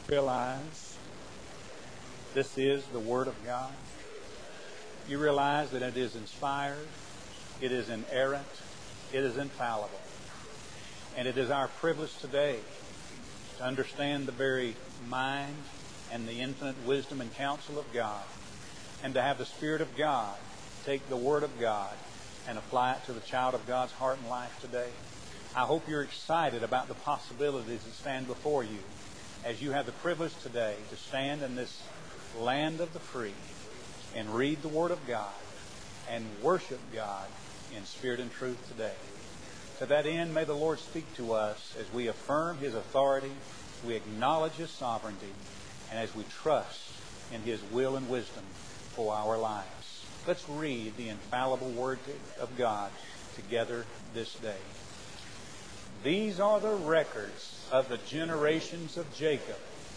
realize this is the Word of God? You realize that it is inspired, it is inerrant, it is infallible. And it is our privilege today to understand the very mind and the infinite wisdom and counsel of God, and to have the Spirit of God take the Word of God and apply it to the child of God's heart and life today. I hope you're excited about the possibilities that stand before you as you have the privilege today to stand in this land of the free and read the Word of God and worship God in spirit and truth today. To that end, may the Lord speak to us as we affirm His authority, we acknowledge His sovereignty, and as we trust in His will and wisdom for our lives. Let's read the infallible Word of God together this day. These are the records of the generations of Jacob.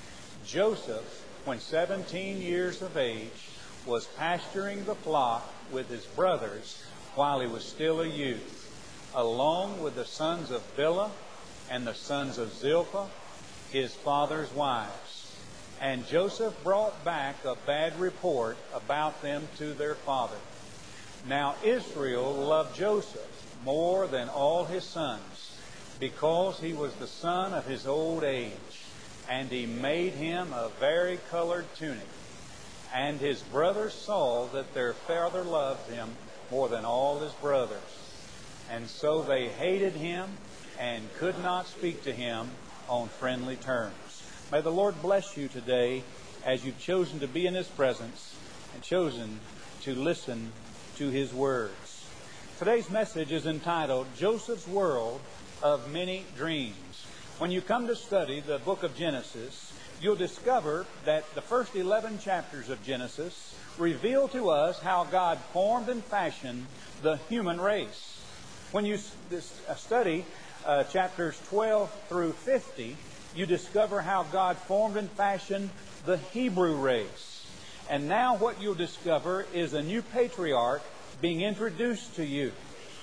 Joseph, when 17 years of age, was pasturing the flock with his brothers while he was still a youth, along with the sons of Bilhah and the sons of Zilpah, his father's wives. And Joseph brought back a bad report about them to their father. Now Israel loved Joseph more than all his sons, because he was the son of his old age, and he made him a vari-colored tunic. And his brothers saw that their father loved him more than all his brothers. And so they hated him and could not speak to him on friendly terms. May the Lord bless you today as you've chosen to be in His presence and chosen to listen to His words. Today's message is entitled, Joseph's World of Many Dreams. When you come to study the book of Genesis, you'll discover that the first 11 chapters of Genesis reveal to us how God formed and fashioned the human race. When you study chapters 12 through 50, you discover how God formed and fashioned the Hebrew race. And now what you'll discover is a new patriarch being introduced to you.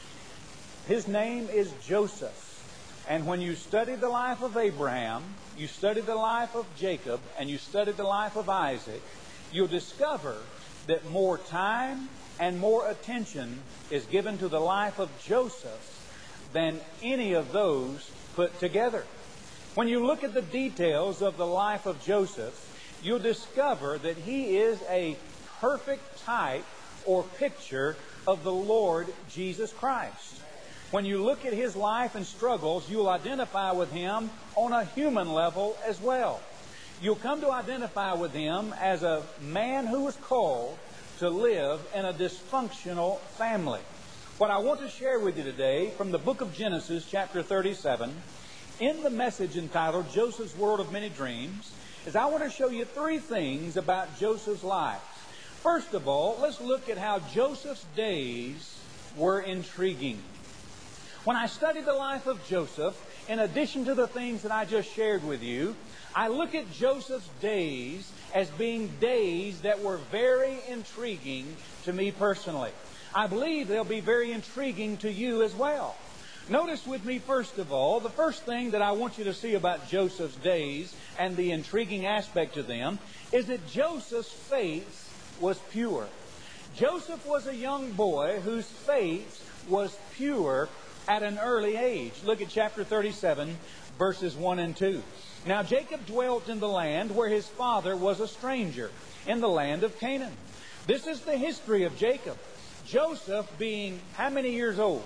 His name is Joseph. And when you study the life of Abraham, you study the life of Jacob, and you study the life of Isaac, you'll discover that more time and more attention is given to the life of Joseph than any of those put together. When you look at the details of the life of Joseph, you'll discover that he is a perfect type or picture of the Lord Jesus Christ. When you look at his life and struggles, you'll identify with him on a human level as well. You'll come to identify with him as a man who was called to live in a dysfunctional family. What I want to share with you today from the book of Genesis, chapter 37, in the message entitled Joseph's World of Many Dreams, is I want to show you three things about Joseph's life. First of all, let's look at how Joseph's days were intriguing. When I study the life of Joseph, in addition to the things that I just shared with you, I look at Joseph's days as being days that were very intriguing to me personally. I believe they'll be very intriguing to you as well. Notice with me, first of all, the first thing that I want you to see about Joseph's days and the intriguing aspect to them is that Joseph's faith was pure. Joseph was a young boy whose faith was pure at an early age. Look at chapter 37, verses 1 and 2. Now Jacob dwelt in the land where his father was a stranger, in the land of Canaan. This is the history of Jacob. Joseph being how many years old?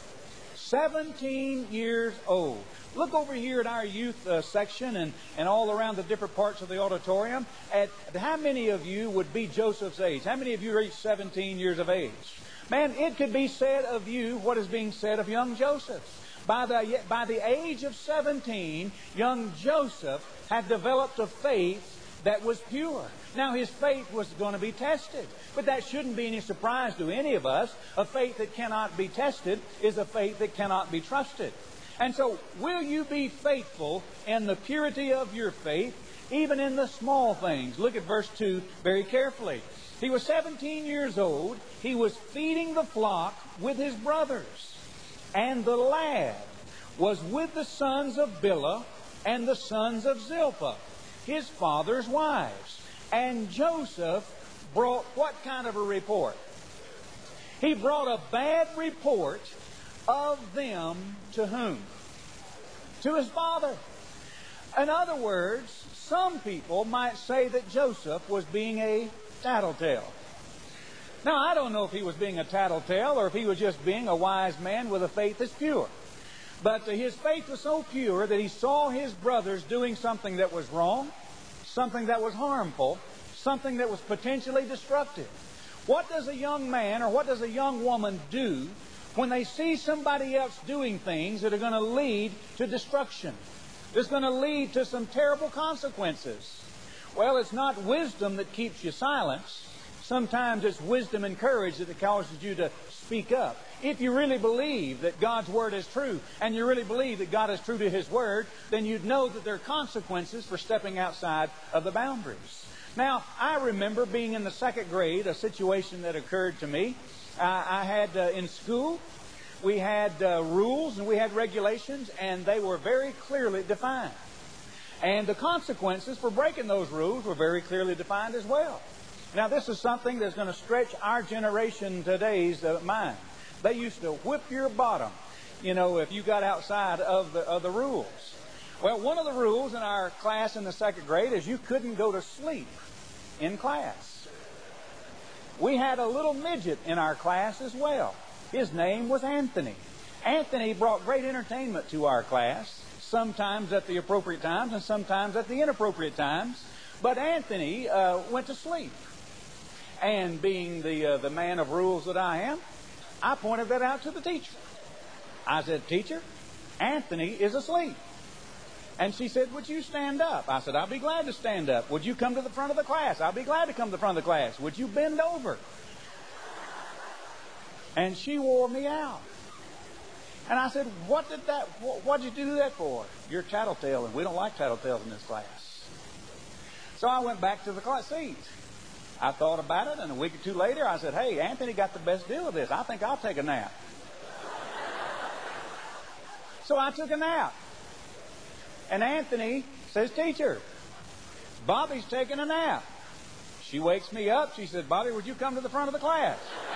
17 years old. Look over here at our youth section and all around the different parts of the auditorium at how many of you would be Joseph's age? How many of you reach 17 years of age? Man, it could be said of you what is being said of young Joseph. By the age of 17, young Joseph had developed a faith that was pure. Now, his faith was going to be tested, but that shouldn't be any surprise to any of us. A faith that cannot be tested is a faith that cannot be trusted. And so, will you be faithful in the purity of your faith, even in the small things? Look at verse 2 very carefully. He was 17 years old. He was feeding the flock with his brothers. And the lad was with the sons of Bilhah and the sons of Zilpah. his father's wives. And Joseph brought what kind of a report? He brought a bad report of them to whom? To his father. In other words, some people might say that Joseph was being a tattletale. Now, I don't know if he was being a tattletale or if he was just being a wise man with a faith that's pure. But his faith was so pure that he saw his brothers doing something that was wrong, something that was harmful, something that was potentially destructive. What does a young man or what does a young woman do when they see somebody else doing things that are going to lead to destruction? It's going to lead to some terrible consequences. Well, it's not wisdom that keeps you silent. Sometimes it's wisdom and courage that causes you to speak up. If you really believe that God's Word is true, and you really believe that God is true to His Word, then you'd know that there are consequences for stepping outside of the boundaries. Now, I remember being in the second grade, a situation that occurred to me. I had in school, we had rules and we had regulations, and they were very clearly defined. And the consequences for breaking those rules were very clearly defined as well. Now, this is something that's going to stretch our generation today's mind. They used to whip your bottom, if you got outside of the rules. Well, one of the rules in our class in the second grade is you couldn't go to sleep in class. We had a little midget in our class as well. His name was Anthony. Anthony brought great entertainment to our class, sometimes at the appropriate times and sometimes at the inappropriate times. But Anthony went to sleep. And being the man of rules that I am, I pointed that out to the teacher. I said, "Teacher, Anthony is asleep." And she said, "Would you stand up?" I said, "I'll be glad to stand up." "Would you come to the front of the class?" "I'll be glad to come to the front of the class." "Would you bend over?" And she wore me out. And I said, what did you do that for?" "You're tattletale, and we don't like tattletales in this class." So I went back to the class seat. I thought about it, and a week or two later, I said, "Hey, Anthony got the best deal of this. I think I'll take a nap." So I took a nap. And Anthony says, "Teacher, Bobby's taking a nap." She wakes me up. She said, "Bobby, would you come to the front of the class?"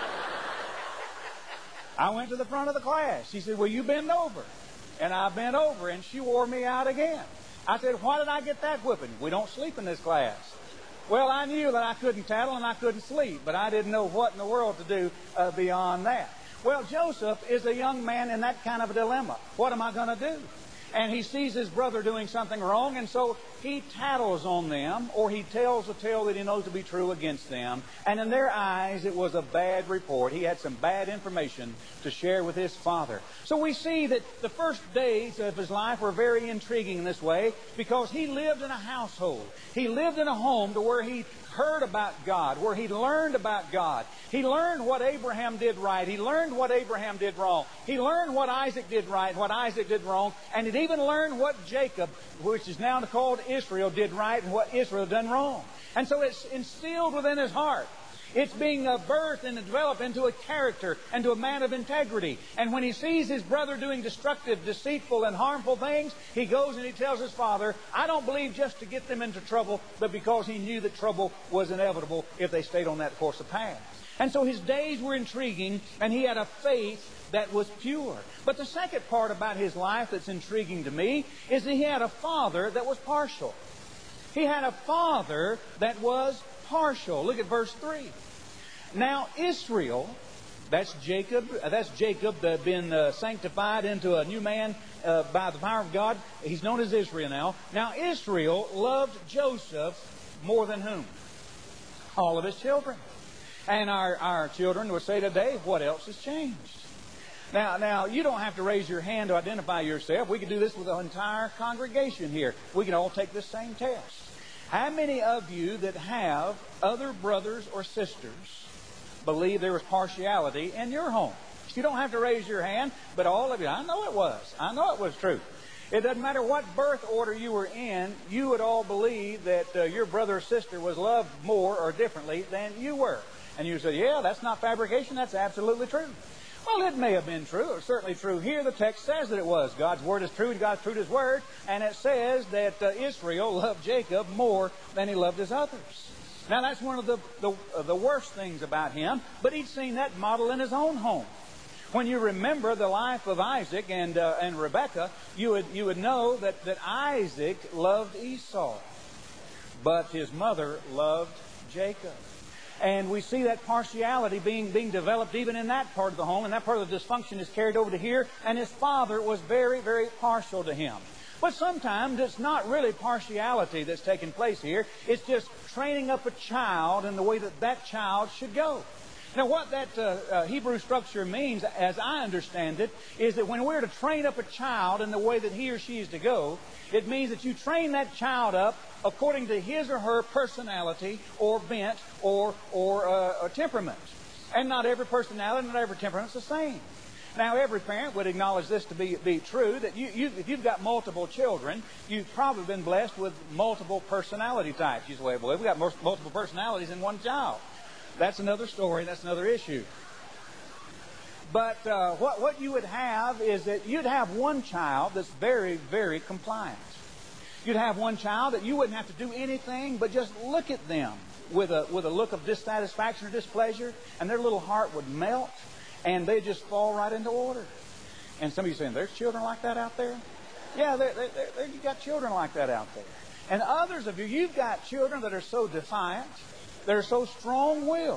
I went to the front of the class. She said, "Will you bend over?" And I bent over, and she wore me out again. I said, "Why did I get that whipping? We don't sleep in this class." Well, I knew that I couldn't tattle and I couldn't sleep, but I didn't know what in the world to do beyond that. Well, Joseph is a young man in that kind of a dilemma. What am I going to do? And he sees his brother doing something wrong, and so he tattles on them, or he tells a tale that he knows to be true against them. And in their eyes, it was a bad report. He had some bad information to share with his father. So we see that the first days of his life were very intriguing in this way, because he lived in a household. He lived in a home to where he heard about God, where he learned about God. He learned what Abraham did right. He learned what Abraham did wrong. He learned what Isaac did right and what Isaac did wrong. And he even learned what Jacob, which is now called Israel, did right and what Israel done wrong. And so it's instilled within his heart. It's being birthed and developed into a character and to a man of integrity. And when he sees his brother doing destructive, deceitful, and harmful things, he goes and he tells his father, I don't believe just to get them into trouble, but because he knew that trouble was inevitable if they stayed on that course of path. And so his days were intriguing, and he had a faith that was pure. But the second part about his life that's intriguing to me is that he had a father that was partial. He had a father that was partial. Look at verse 3. Now Israel, that's Jacob been sanctified into a new man by the power of God. He's known as Israel now. Now Israel loved Joseph more than whom? All of his children. And our children would say today, what else has changed? Now, you don't have to raise your hand to identify yourself. We can do this with the entire congregation here. We can all take this same test. How many of you that have other brothers or sisters believe there was partiality in your home? You don't have to raise your hand, but all of you, I know it was. I know it was true. It doesn't matter what birth order you were in, you would all believe that your brother or sister was loved more or differently than you were. And you say, yeah, that's not fabrication, that's absolutely true. Well, it may have been true, or certainly true here. The text says that it was. God's Word is true, and God's true to His Word. And it says that Israel loved Jacob more than he loved his others. Now, that's one of the worst things about him, but he'd seen that model in his own home. When you remember the life of Isaac and Rebekah, you would know that Isaac loved Esau, but his mother loved Jacob. And we see that partiality being developed even in that part of the home, and that part of the dysfunction is carried over to here, and his father was very, very partial to him. But sometimes it's not really partiality that's taking place here. It's just training up a child in the way that child should go. Now, what that Hebrew structure means, as I understand it, is that when we're to train up a child in the way that he or she is to go, it means that you train that child up according to his or her personality or bent or temperament. And not every personality, not every temperament is the same. Now, every parent would acknowledge this to be true, that if you've got multiple children, you've probably been blessed with multiple personality types. You say, well, we've got multiple personalities in one child. That's another story. That's another issue. But what you would have is that you'd have one child that's very, very compliant. You'd have one child that you wouldn't have to do anything but just look at them with a look of dissatisfaction or displeasure, and their little heart would melt, and they'd just fall right into order. And some of you are saying, there's children like that out there? Yeah, you've got children like that out there. And others of you, you've got children that are so defiant, that are so strong-willed,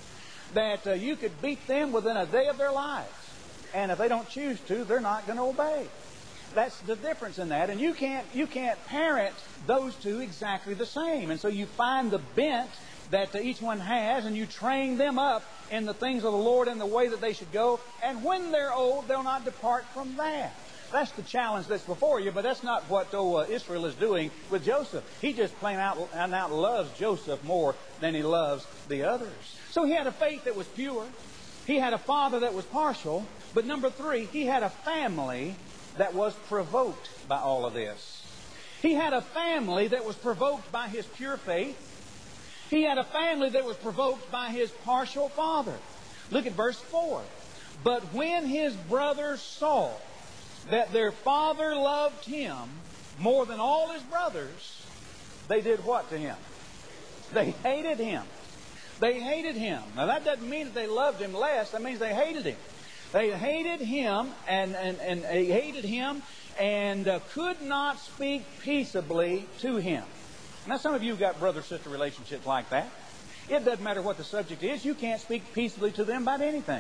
that you could beat them within a day of their lives. And if they don't choose to, they're not going to obey. That's the difference in that. And you can't parent those two exactly the same. And so you find the bent that each one has, and you train them up in the things of the Lord and the way that they should go. And when they're old, they'll not depart from that. That's the challenge that's before you, but that's not what Israel is doing with Joseph. He just plain out loves Joseph more than he loves the others. So he had a faith that was pure. He had a father that was partial. But number three, he had a family that was provoked by all of this. He had a family that was provoked by his pure faith. He had a family that was provoked by his partial father. Look at verse 4. But when his brothers saw that their father loved him more than all his brothers, they did what to him? They hated him. They hated him. Now, that doesn't mean that they loved him less. That means they hated him. They hated him and they hated him and could not speak peaceably to him. Now, some of you have got brother-sister relationships like that. It doesn't matter what the subject is. You can't speak peaceably to them about anything.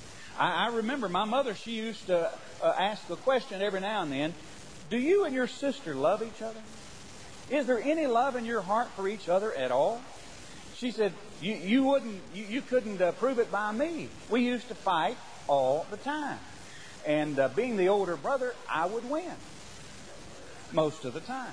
I remember my mother, she used to ask the question every now and then, do you and your sister love each other? Is there any love in your heart for each other at all? She said, you couldn't prove it by me. We used to fight all the time. And being the older brother, I would win most of the time.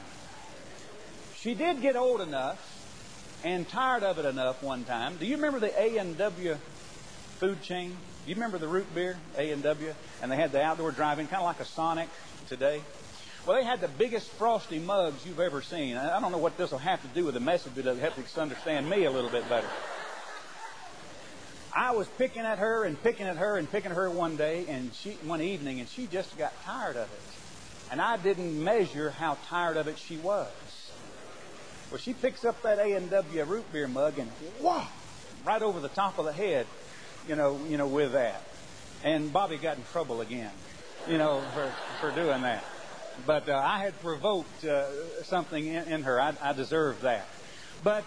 She did get old enough and tired of it enough one time. Do you remember the A&W food chain? Do you remember the root beer, A&W? And they had the outdoor drive-in, kind of like a Sonic today. Well, they had the biggest frosty mugs you've ever seen. I don't know what this will have to do with the message, but it'll help you understand me a little bit better. I was picking at her and picking at her and picking at her one day, and one evening, and she just got tired of it. And I didn't measure how tired of it she was. Well, she picks up that A&W root beer mug and whoa, right over the top of the head, you know, with that. And Bobby got in trouble again, for doing that. But I had provoked something in her. I deserved that. But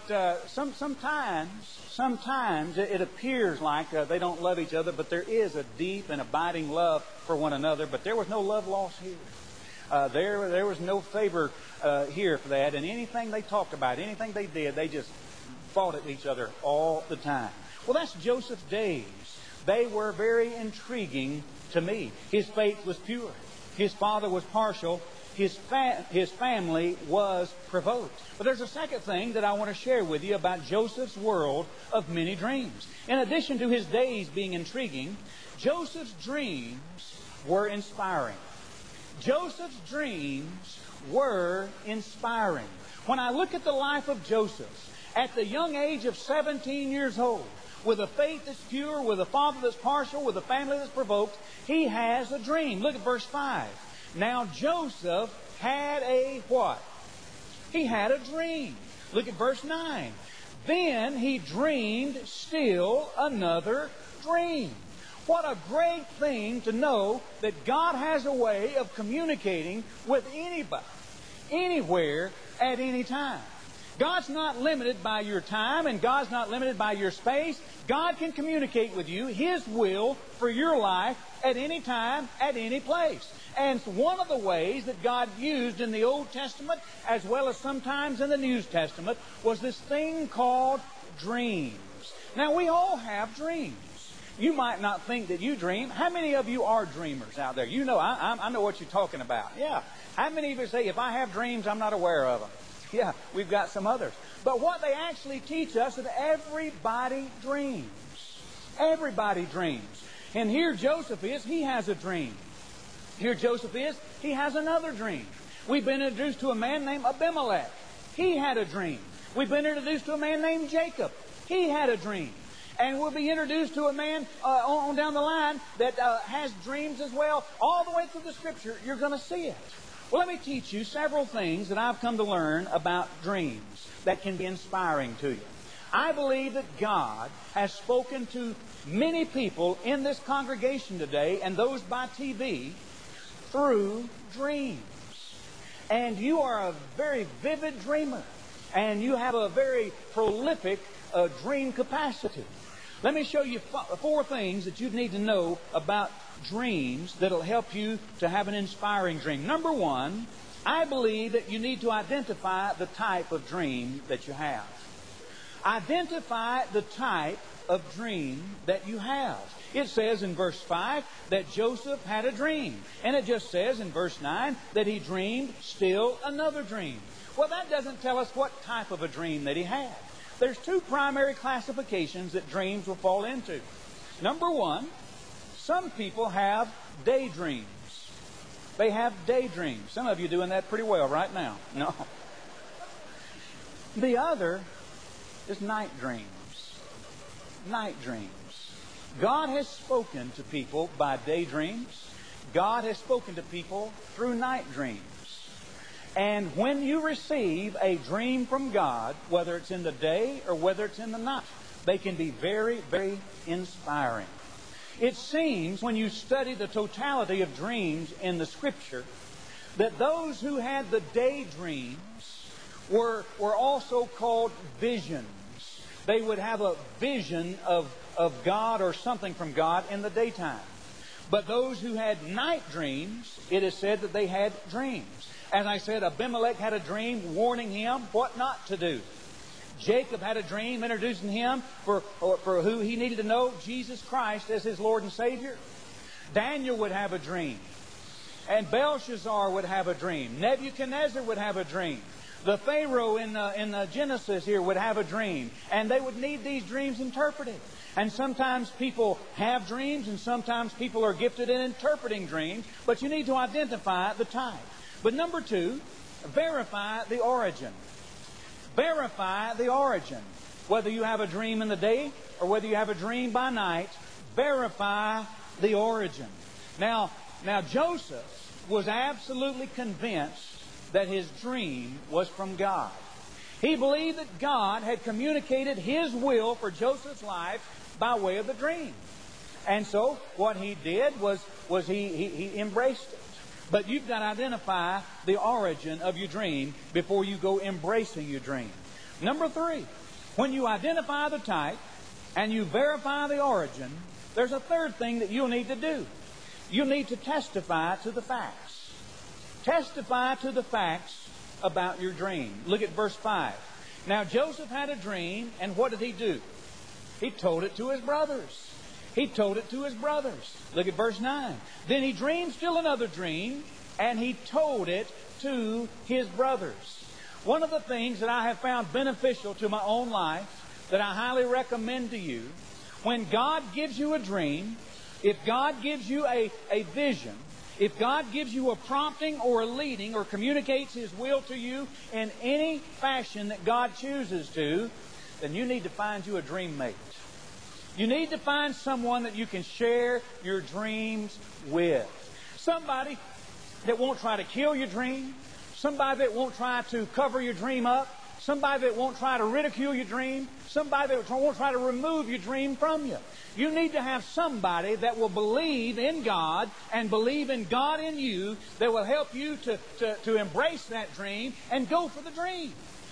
sometimes it appears like they don't love each other, but there is a deep and abiding love for one another. But there was no love lost here. There was no favor here for that. And anything they talked about, anything they did, they just fought at each other all the time. Well, that's Joseph's days. They were very intriguing to me. His faith was pure. His father was partial. His family was provoked. But there's a second thing that I want to share with you about Joseph's world of many dreams. In addition to his days being intriguing, Joseph's dreams were inspiring. Joseph's dreams were inspiring. When I look at the life of Joseph, at the young age of 17 years old, with a faith that's pure, with a father that's partial, with a family that's provoked, he has a dream. Look at verse 5. Now Joseph had a what? He had a dream. Look at verse 9. Then he dreamed still another dream. What a great thing to know that God has a way of communicating with anybody, anywhere, at any time. God's not limited by your time, and God's not limited by your space. God can communicate with you His will for your life at any time, at any place. And one of the ways that God used in the Old Testament, as well as sometimes in the New Testament, was this thing called dreams. Now, we all have dreams. You might not think that you dream. How many of you are dreamers out there? You know, I know what you're talking about. Yeah. How many of you say, if I have dreams, I'm not aware of them? Yeah, we've got some others. But what they actually teach us is that everybody dreams. Everybody dreams. And here Joseph is, he has a dream. Here Joseph is, he has another dream. We've been introduced to a man named Abimelech. He had a dream. We've been introduced to a man named Jacob. He had a dream. And we'll be introduced to a man on down the line that has dreams as well. All the way through the Scripture, you're going to see it. Well, let me teach you several things that I've come to learn about dreams that can be inspiring to you. I believe that God has spoken to many people in this congregation today, and those by TV, through dreams. And you are a very vivid dreamer, and you have a very prolific dream capacity. Let me show you four things that you need to know about dreams that will help you to have an inspiring dream. Number one, I believe that you need to identify the type of dream that you have. Identify the type of dream that you have. It says in verse 5 that Joseph had a dream. And it just says in verse 9 that he dreamed still another dream. Well, that doesn't tell us what type of a dream that he had. There's two primary classifications that dreams will fall into. Number one, some people have daydreams. They have daydreams. Some of you are doing that pretty well right now. No. The other is night dreams. Night dreams. God has spoken to people by daydreams. God has spoken to people through night dreams. And when you receive a dream from God, whether it's in the day or whether it's in the night, they can be very, very inspiring. It seems, when you study the totality of dreams in the Scripture, that those who had the daydreams were also called visions. They would have a vision of God or something from God in the daytime. But those who had night dreams, it is said that they had dreams. As I said, Abimelech had a dream warning him what not to do. Jacob had a dream introducing him for who he needed to know, Jesus Christ as his Lord and Savior. Daniel would have a dream. And Belshazzar would have a dream. Nebuchadnezzar would have a dream. The Pharaoh in Genesis here would have a dream. And they would need these dreams interpreted. And sometimes people have dreams, and sometimes people are gifted in interpreting dreams. But you need to identify the type. But number two, verify the origin. Verify the origin. Whether you have a dream in the day or whether you have a dream by night, verify the origin. Now Joseph was absolutely convinced that his dream was from God. He believed that God had communicated His will for Joseph's life by way of the dream. And so what he did was he embraced it. But you've got to identify the origin of your dream before you go embracing your dream. Number three, when you identify the type and you verify the origin, there's a third thing that you'll need to do. You'll need to testify to the facts. Testify to the facts about your dream. Look at verse 5. Now Joseph had a dream, and what did he do? He told it to his brothers. He told it to his brothers. Look at verse 9. Then he dreamed still another dream, and he told it to his brothers. One of the things that I have found beneficial to my own life, that I highly recommend to you, when God gives you a dream, if God gives you a vision, if God gives you a prompting or a leading or communicates His will to you in any fashion that God chooses to, then you need to find you a dream mate. You need to find someone that you can share your dreams with. Somebody that won't try to kill your dream. Somebody that won't try to cover your dream up. Somebody that won't try to ridicule your dream. Somebody that won't try to remove your dream from you. You need to have somebody that will believe in God and believe in God in you, that will help you to embrace that dream and go for the dream.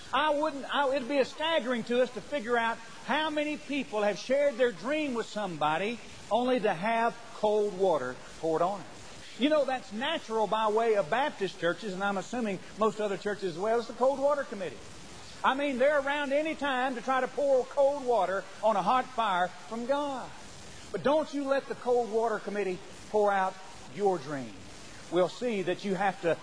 It'd be staggering to us to figure out how many people have shared their dream with somebody only to have cold water poured on it. You know, that's natural by way of Baptist churches, and I'm assuming most other churches as well, as the Cold Water Committee. I mean, they're around any time to try to pour cold water on a hot fire from God. But don't you let the Cold Water Committee pour out your dream. We'll see that you have to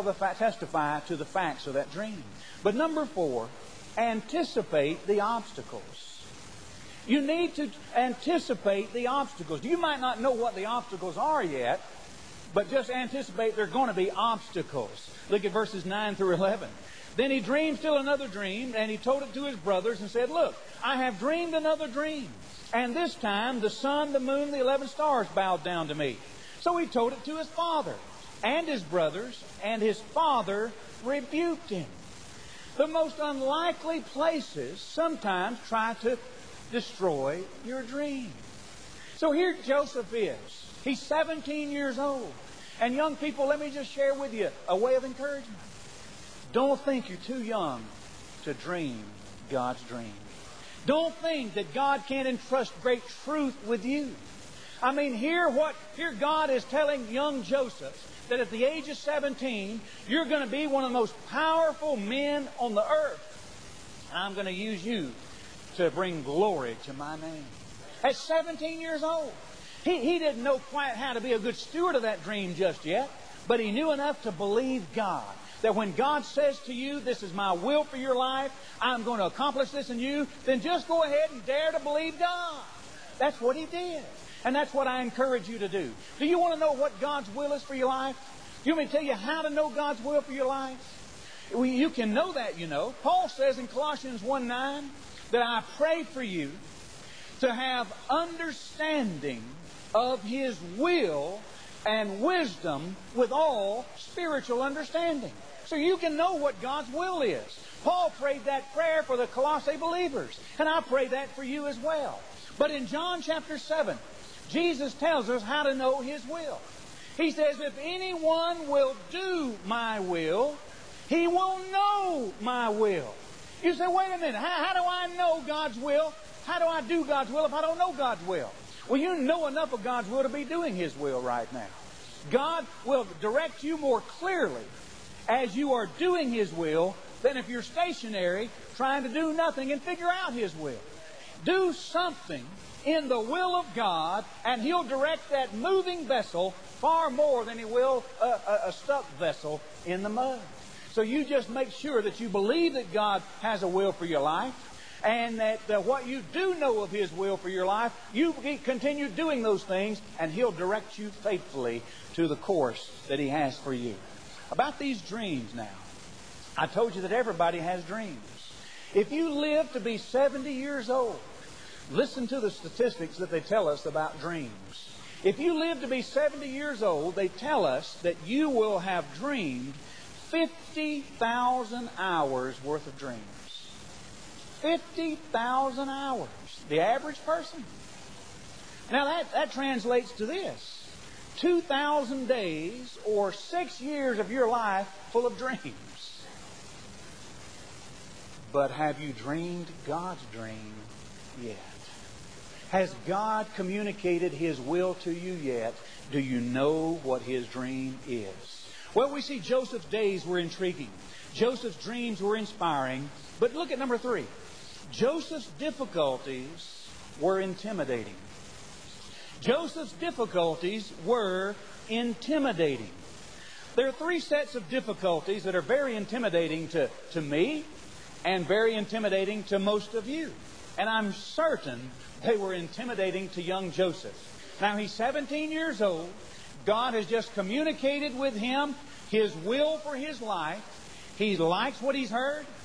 testify to the facts of that dream. But number 4, anticipate the obstacles. You need to anticipate the obstacles. You might not know what the obstacles are yet, but just anticipate there are going to be obstacles. Look at verses 9 through 11. Then he dreamed still another dream, and he told it to his brothers and said, "Look, I have dreamed another dream. And this time the sun, the moon, the 11 stars bowed down to me." So he told it to his father and his brothers, and his father rebuked him. The most unlikely places sometimes try to destroy your dream. So here Joseph is. He's 17 years old. And young people, let me just share with you a way of encouragement. Don't think you're too young to dream God's dream. Don't think that God can't entrust great truth with you. I mean, here God is telling young Joseph that at the age of 17, you're going to be one of the most powerful men on the earth. And I'm going to use you to bring glory to my name. At 17 years old. He didn't know quite how to be a good steward of that dream just yet, but he knew enough to believe God. That when God says to you, "This is my will for your life, I'm going to accomplish this in you," then just go ahead and dare to believe God. That's what he did. And that's what I encourage you to do. Do you want to know what God's will is for your life? Do you want me to tell you how to know God's will for your life? Well, you can know that, you know. Paul says in Colossians 1:9 that I pray for you to have understanding of His will and wisdom with all spiritual understanding. So you can know what God's will is. Paul prayed that prayer for the Colossae believers, and I pray that for you as well. But in John chapter 7, Jesus tells us how to know His will. He says, "If anyone will do my will, he will know my will." You say, "Wait a minute, how do I know God's will? How do I do God's will if I don't know God's will?" Well, you know enough of God's will to be doing His will right now. God will direct you more clearly as you are doing His will than if you're stationary trying to do nothing and figure out His will. Do something in the will of God, and He'll direct that moving vessel far more than He will a stuck vessel in the mud. So you just make sure that you believe that God has a will for your life, and that what you do know of His will for your life, you continue doing those things, and He'll direct you faithfully to the course that He has for you. About these dreams now. I told you that everybody has dreams. If you live to be 70 years old, listen to the statistics that they tell us about dreams. If you live to be 70 years old, they tell us that you will have dreamed 50,000 hours worth of dreams. 50,000 hours. The average person. Now that translates to this. 2,000 days or 6 years of your life full of dreams. But have you dreamed God's dream yet? Has God communicated His will to you yet? Do you know what His dream is? Well, we see Joseph's days were intriguing. Joseph's dreams were inspiring. But look at number 3. Joseph's difficulties were intimidating. Joseph's difficulties were intimidating. There are 3 sets of difficulties that are very intimidating to me and very intimidating to most of you. And I'm certain they were intimidating to young Joseph. Now, he's 17 years old. God has just communicated with him His will for his life. He likes what he's heard.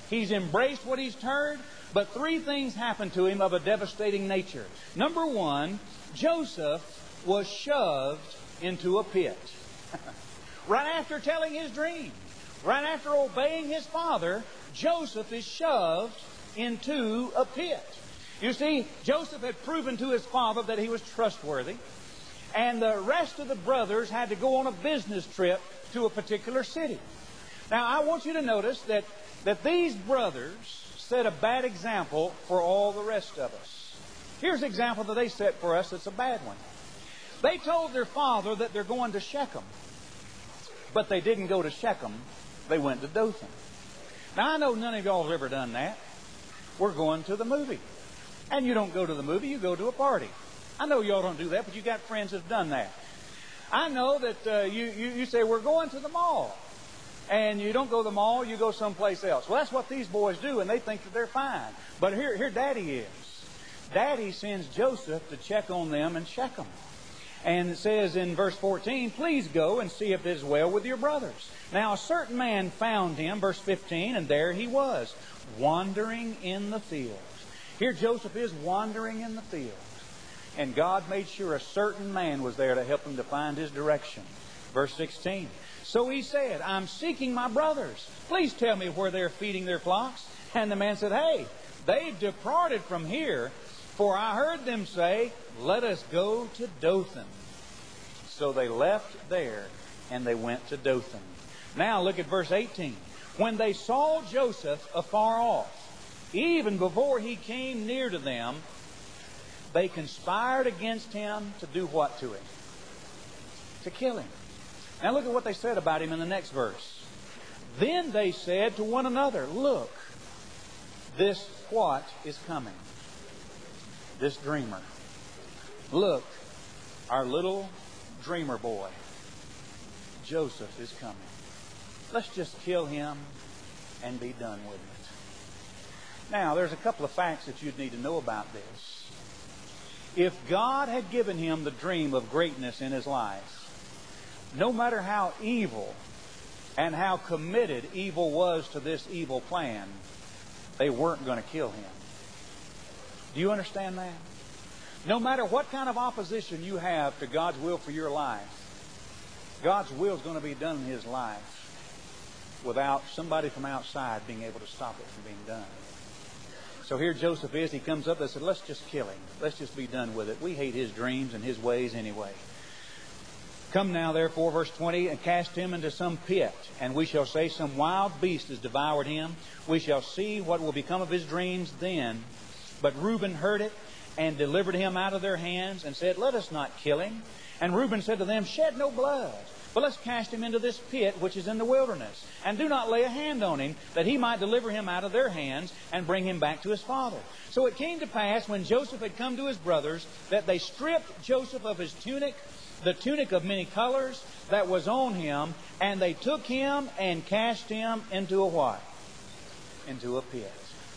He's embraced what he's heard. But three things happened to him of a devastating nature. Number one, Joseph was shoved into a pit. Right after telling his dream, right after obeying his father, Joseph is shoved into a pit. You see, Joseph had proven to his father that he was trustworthy, and the rest of the brothers had to go on a business trip to a particular city. Now, I want you to notice that these brothers set a bad example for all the rest of us. Here's an example that they set for us that's a bad one. They told their father that they're going to Shechem, but they didn't go to Shechem. They went to Dothan. Now, I know none of y'all have ever done that. We're going to the movie. And you don't go to the movie, you go to a party. I know y'all don't do that, but you got friends that have done that. I know that you say, we're going to the mall. And you don't go to the mall, you go someplace else. Well, that's what these boys do, and they think that they're fine. But here Daddy is. Daddy sends Joseph to check on them in Shechem. And it says in verse 14, please go and see if it is well with your brothers. Now a certain man found him, verse 15, and there he was, wandering in the fields. Here Joseph is wandering in the fields. And God made sure a certain man was there to help him to find his direction. Verse 16. So he said, I'm seeking my brothers. Please tell me where they're feeding their flocks. And the man said, hey, they've departed from here, for I heard them say, let us go to Dothan. So they left there and they went to Dothan. Now look at verse 18. When they saw Joseph afar off, even before he came near to them, they conspired against him to do what to him? To kill him. Now look at what they said about him in the next verse. Then they said to one another, look, this what is coming? This dreamer. Look, our little dreamer boy, Joseph, is coming. Let's just kill him and be done with it. Now, there's a couple of facts that you'd need to know about this. If God had given him the dream of greatness in his life, no matter how evil and how committed evil was to this evil plan, they weren't going to kill him. Do you understand that? No matter what kind of opposition you have to God's will for your life, God's will is going to be done in his life without somebody from outside being able to stop it from being done. So here Joseph is. He comes up and said, let's just kill him. Let's just be done with it. We hate his dreams and his ways anyway. Come now, therefore, verse 20, and cast him into some pit, and we shall say some wild beast has devoured him. We shall see what will become of his dreams then. But Reuben heard it and delivered him out of their hands and said, let us not kill him. And Reuben said to them, shed no blood, but let's cast him into this pit which is in the wilderness, and do not lay a hand on him, that he might deliver him out of their hands and bring him back to his father. So it came to pass, when Joseph had come to his brothers, that they stripped Joseph of his tunic, the tunic of many colors that was on him, and they took him and cast him into a what? Into a pit.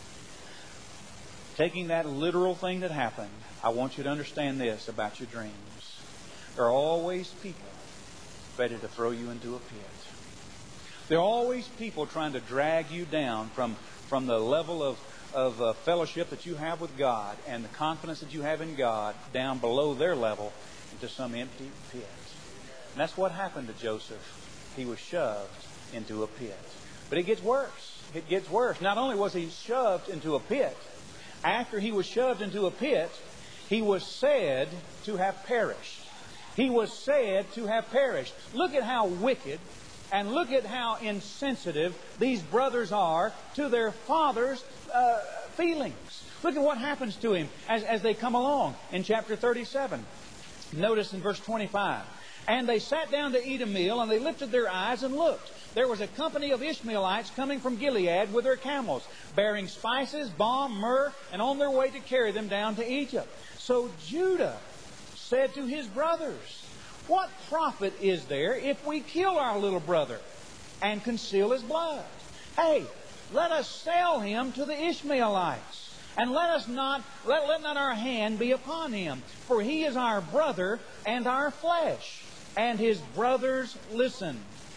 Taking that literal thing that happened, I want you to understand this about your dreams. There are always people ready to throw you into a pit. There are always people trying to drag you down from the level of fellowship that you have with God and the confidence that you have in God down below their level into some empty pit. And that's what happened to Joseph. He was shoved into a pit. But it gets worse. It gets worse. Not only was he shoved into a pit, after he was shoved into a pit, he was said to have perished. He was said to have perished. Look at how wicked and look at how insensitive these brothers are to their father's feelings. Look at what happens to him as they come along in chapter 37. Notice in verse 25. And they sat down to eat a meal, and they lifted their eyes and looked. There was a company of Ishmaelites coming from Gilead with their camels, bearing spices, balm, myrrh, and on their way to carry them down to Egypt. So Judah said to his brothers, what profit is there if we kill our little brother and conceal his blood? Hey, let us sell him to the Ishmaelites. And let not our hand be upon him, for he is our brother and our flesh. And his brothers listened.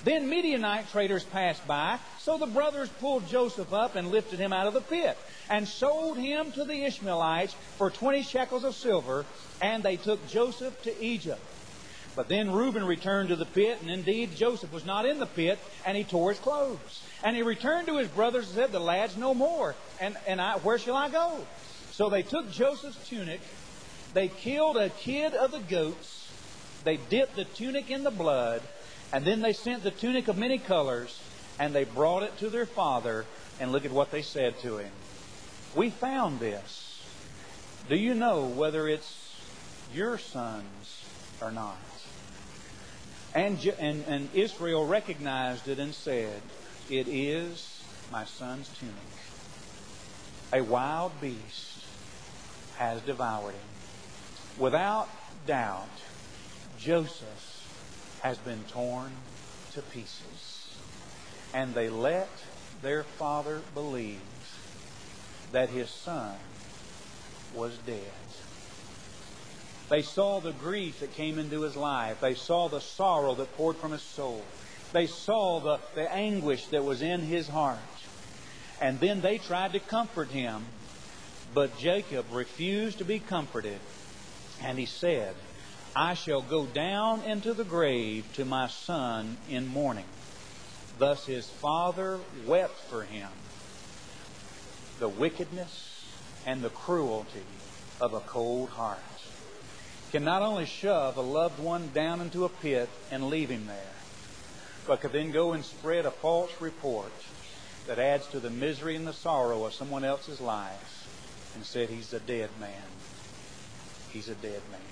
Then Midianite traders passed by, so the brothers pulled Joseph up and lifted him out of the pit, and sold him to the Ishmaelites for 20 shekels of silver, and they took Joseph to Egypt. But then Reuben returned to the pit, and indeed Joseph was not in the pit, and he tore his clothes. And he returned to his brothers and said, "The lad's no more, and where shall I go?" So they took Joseph's tunic, they killed a kid of the goats, they dipped the tunic in the blood, and then they sent the tunic of many colors, and they brought it to their father, and look at what they said to him. "We found this. Do you know whether it's your sons or not?" And Israel recognized it and said, "It is my son's tunic. A wild beast has devoured him." Without doubt, Joseph has been torn to pieces. And they let their father believe that his son was dead. They saw the grief that came into his life. They saw the sorrow that poured from his soul. They saw the anguish that was in his heart. And then they tried to comfort him. But Jacob refused to be comforted. And he said, "I shall go down into the grave to my son in mourning." Thus his father wept for him. The wickedness and the cruelty of a cold heart can not only shove a loved one down into a pit and leave him there, but could then go and spread a false report that adds to the misery and the sorrow of someone else's life and said, "He's a dead man. He's a dead man."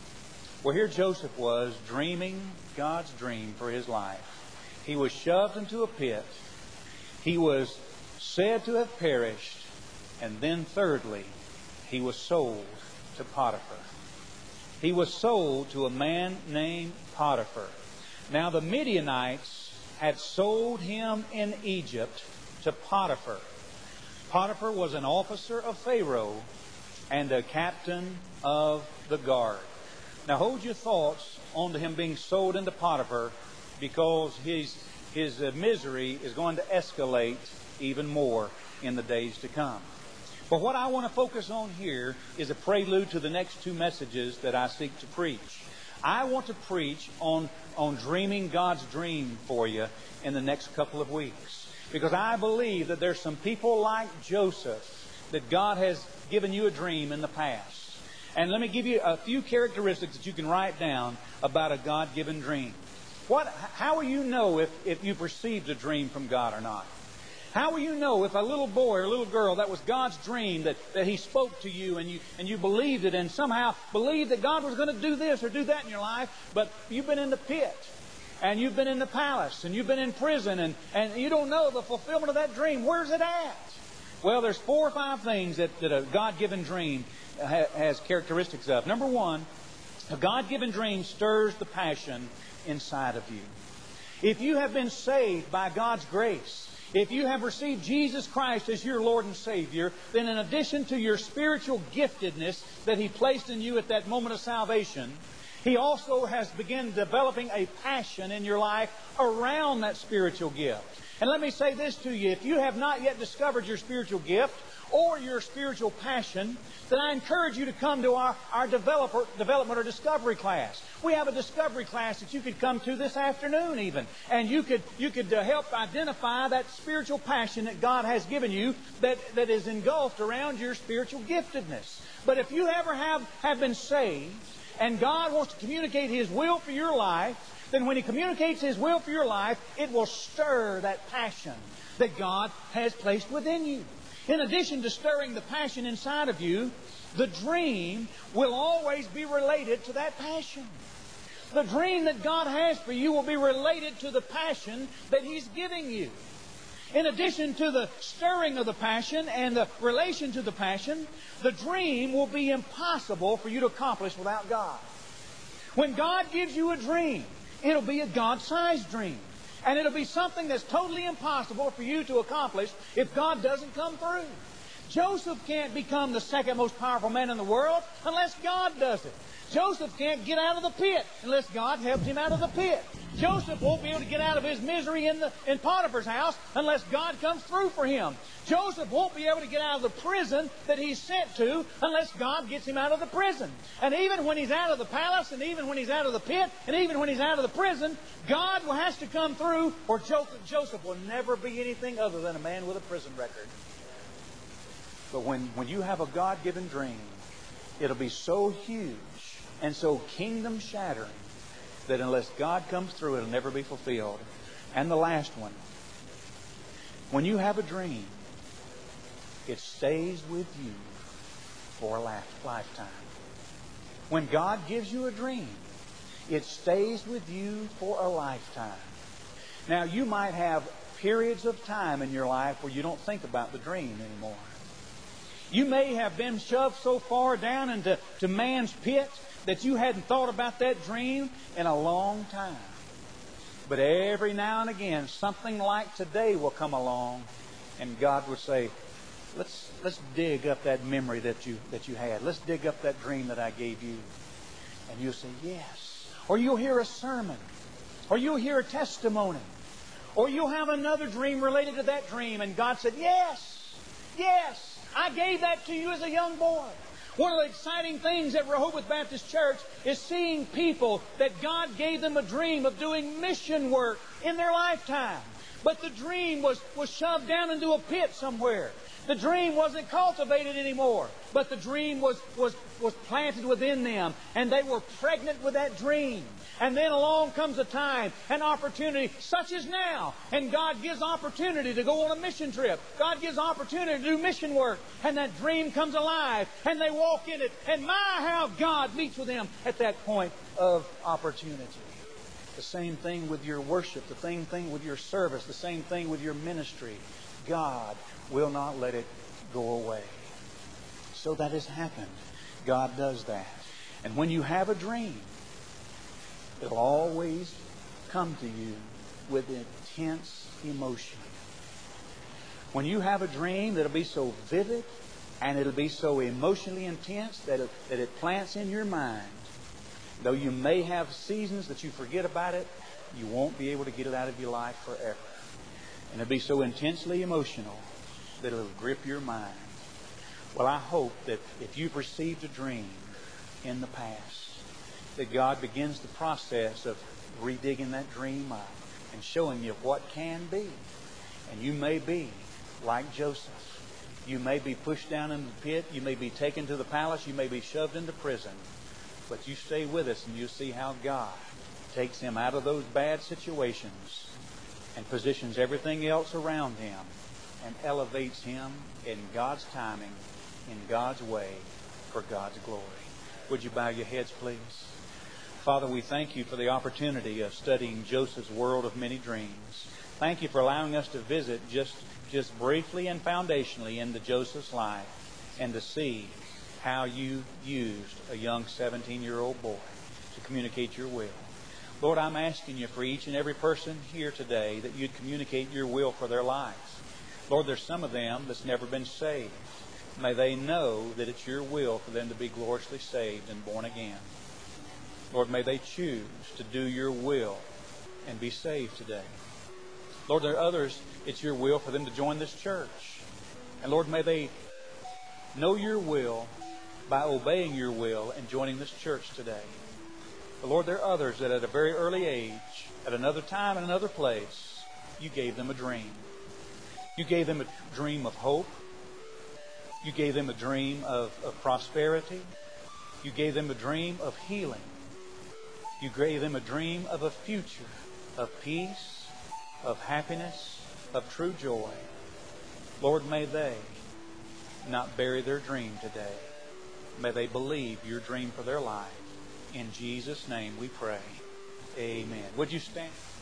Well, here Joseph was dreaming God's dream for his life. He was shoved into a pit. He was said to have perished. And then thirdly, he was sold to Potiphar. He was sold to a man named Potiphar. Now the Midianites had sold him in Egypt to Potiphar. Potiphar was an officer of Pharaoh and a captain of the guard. Now hold your thoughts on to him being sold into Potiphar, because his misery is going to escalate even more in the days to come. But what I want to focus on here is a prelude to the next two messages that I seek to preach. I want to preach on dreaming God's dream for you in the next couple of weeks, because I believe that there's some people like Joseph that God has given you a dream in the past. And let me give you a few characteristics that you can write down about a God-given dream. How will you know if you've received a dream from God or not? How will you know if a little boy or little girl, that was God's dream, that He spoke to you and you believed it and somehow believed that God was going to do this or do that in your life, but you've been in the pit and you've been in the palace and you've been in prison and you don't know the fulfillment of that dream. Where's it at? Well, there's 4 or 5 things that a God-given dream has characteristics of. Number one, a God-given dream stirs the passion inside of you. If you have been saved by God's grace, if you have received Jesus Christ as your Lord and Savior, then in addition to your spiritual giftedness that He placed in you at that moment of salvation, He also has begun developing a passion in your life around that spiritual gift. And let me say this to you. If you have not yet discovered your spiritual gift or your spiritual passion, then I encourage you to come to our development or discovery class. We have a discovery class that you could come to this afternoon even. And you could help identify that spiritual passion that God has given you that is engulfed around your spiritual giftedness. But if you ever have been saved and God wants to communicate His will for your life, then when He communicates His will for your life, it will stir that passion that God has placed within you. In addition to stirring the passion inside of you, the dream will always be related to that passion. The dream that God has for you will be related to the passion that He's giving you. In addition to the stirring of the passion and the relation to the passion, the dream will be impossible for you to accomplish without God. When God gives you a dream, it'll be a God-sized dream. And it'll be something that's totally impossible for you to accomplish if God doesn't come through. Joseph can't become the second most powerful man in the world unless God does it. Joseph can't get out of the pit unless God helps him out of the pit. Joseph won't be able to get out of his misery in Potiphar's house unless God comes through for him. Joseph won't be able to get out of the prison that he's sent to unless God gets him out of the prison. And even when he's out of the palace, and even when he's out of the pit, and even when he's out of the prison, God has to come through, or Joseph will never be anything other than a man with a prison record. But when you have a God-given dream, it'll be so huge and so kingdom-shattering that unless God comes through, it'll never be fulfilled. And the last one, when you have a dream, it stays with you for a lifetime. When God gives you a dream, it stays with you for a lifetime. Now, you might have periods of time in your life where you don't think about the dream anymore. You may have been shoved so far down into man's pit that you hadn't thought about that dream in a long time. But every now and again, something like today will come along, and God will say, let's dig up that memory that you had. Let's dig up that dream that I gave you. And you'll say, yes. Or you'll hear a sermon. Or you'll hear a testimony. Or you'll have another dream related to that dream, and God said, yes, yes, I gave that to you as a young boy. One of the exciting things at Rehoboth Baptist Church is seeing people that God gave them a dream of doing mission work in their lifetime. But the dream was shoved down into a pit somewhere. The dream wasn't cultivated anymore. But the dream was planted within them. And they were pregnant with that dream. And then along comes a time, an opportunity such as now. And God gives opportunity to go on a mission trip. God gives opportunity to do mission work. And that dream comes alive. And they walk in it. And my, how God meets with them at that point of opportunity. The same thing with your worship. The same thing with your service. The same thing with your ministry. God will not let it go away. So that has happened. God does that. And when you have a dream, it'll always come to you with intense emotion. When you have a dream that'll be so vivid and it'll be so emotionally intense that it plants in your mind, though you may have seasons that you forget about it, you won't be able to get it out of your life forever. And it'll be so intensely emotional that it'll grip your mind. Well, I hope that if you've received a dream in the past, that God begins the process of redigging that dream up and showing you what can be. And you may be like Joseph. You may be pushed down in the pit. You may be taken to the palace. You may be shoved into prison. But you stay with us and you'll see how God takes him out of those bad situations and positions everything else around him and elevates him in God's timing, in God's way, for God's glory. Would you bow your heads, please? Father, we thank you for the opportunity of studying Joseph's world of many dreams. Thank you for allowing us to visit just briefly and foundationally into Joseph's life and to see how you used a young 17-year-old boy to communicate your will. Lord, I'm asking you for each and every person here today that you'd communicate your will for their lives. Lord, there's some of them that's never been saved. May they know that it's your will for them to be gloriously saved and born again. Lord, may they choose to do your will and be saved today. Lord, there are others, it's your will for them to join this church. And Lord, may they know your will by obeying your will and joining this church today. But Lord, there are others that at a very early age, at another time and another place, you gave them a dream. You gave them a dream of hope. You gave them a dream of prosperity. You gave them a dream of healing. You gave them a dream of a future, of peace, of happiness, of true joy. Lord, may they not bury their dream today. May they believe your dream for their life. In Jesus' name we pray. Amen. Would you stand?